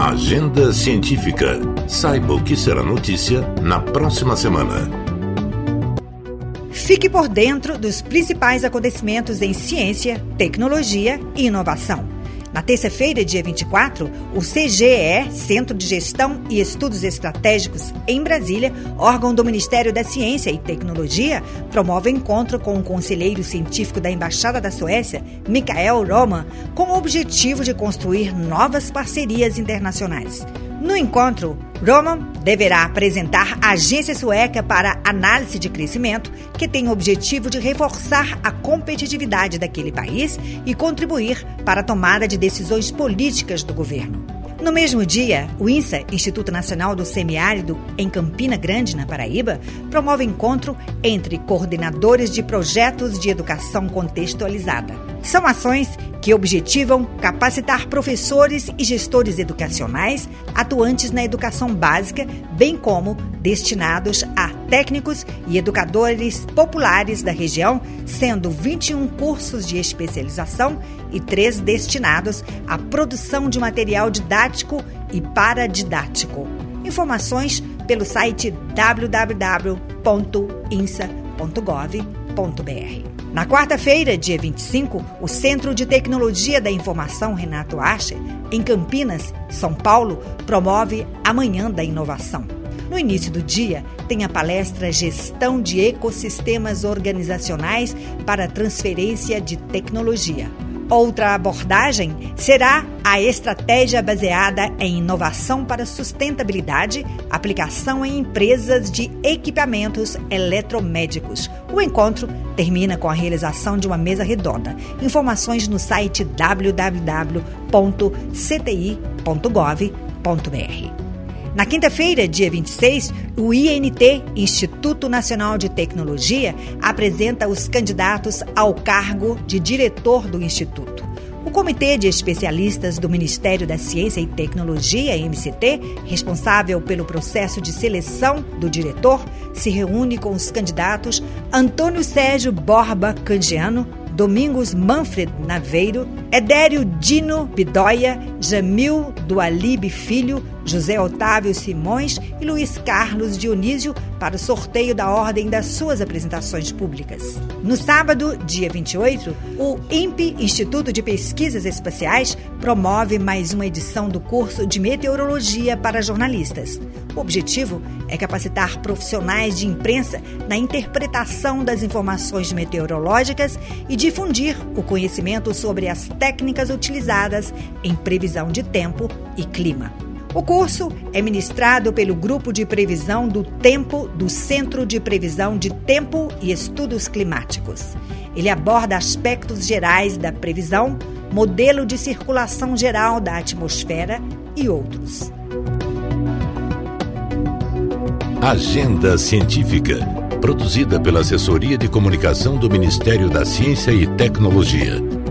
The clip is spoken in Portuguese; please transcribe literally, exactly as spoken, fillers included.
Agenda Científica. Saiba o que será notícia na próxima semana. Fique por dentro dos principais acontecimentos em ciência, tecnologia e inovação. Na terça-feira, dia vinte e quatro, o C G E, Centro de Gestão e Estudos Estratégicos, em Brasília, órgão do Ministério da Ciência e Tecnologia, promove encontro com o conselheiro científico da Embaixada da Suécia, Mikael Roman, com o objetivo de construir novas parcerias internacionais. No encontro, Roman deverá apresentar a Agência Sueca para Análise de Crescimento, que tem o objetivo de reforçar a competitividade daquele país e contribuir para a tomada de decisões políticas do governo. No mesmo dia, o INSA, Instituto Nacional do Semiárido, em Campina Grande, na Paraíba, promove encontro entre coordenadores de projetos de educação contextualizada. São ações que objetivam capacitar professores e gestores educacionais atuantes na educação básica, bem como destinados a técnicos e educadores populares da região, sendo vinte e um cursos de especialização e três destinados à produção de material didático e paradidático. Informações pelo site w w w ponto insa ponto gov ponto b r. Na quarta-feira, dia vinte e cinco, o Centro de Tecnologia da Informação Renato Archer, em Campinas, São Paulo, promove a Manhã da Inovação. No início do dia, tem a palestra Gestão de Ecossistemas Organizacionais para a Transferência de Tecnologia. Outra abordagem será a estratégia baseada em inovação para sustentabilidade, aplicação em empresas de equipamentos eletromédicos. O encontro termina com a realização de uma mesa redonda. Informações no site w w w ponto c t i ponto gov ponto b r. Na quinta-feira, dia vinte e seis, o I N T, Instituto Nacional de Tecnologia, apresenta os candidatos ao cargo de diretor do Instituto. O Comitê de Especialistas do Ministério da Ciência e Tecnologia, M C T, responsável pelo processo de seleção do diretor, se reúne com os candidatos Antônio Sérgio Borba Candiano, Domingos Manfred Naveiro, Edério Dino Bidóia, Jamil Dualib Filho, José Otávio Simões e Luiz Carlos Dionísio para o sorteio da ordem das suas apresentações públicas. No sábado, dia vinte e oito, o I N P, Instituto de Pesquisas Espaciais, promove mais uma edição do curso de Meteorologia para jornalistas. O objetivo é capacitar profissionais de imprensa na interpretação das informações meteorológicas e difundir o conhecimento sobre as técnicas utilizadas em previsão de tempo e clima. O curso é ministrado pelo Grupo de Previsão do Tempo do Centro de Previsão de Tempo e Estudos Climáticos. Ele aborda aspectos gerais da previsão, modelo de circulação geral da atmosfera e outros. Agenda Científica, produzida pela Assessoria de Comunicação do Ministério da Ciência e Tecnologia.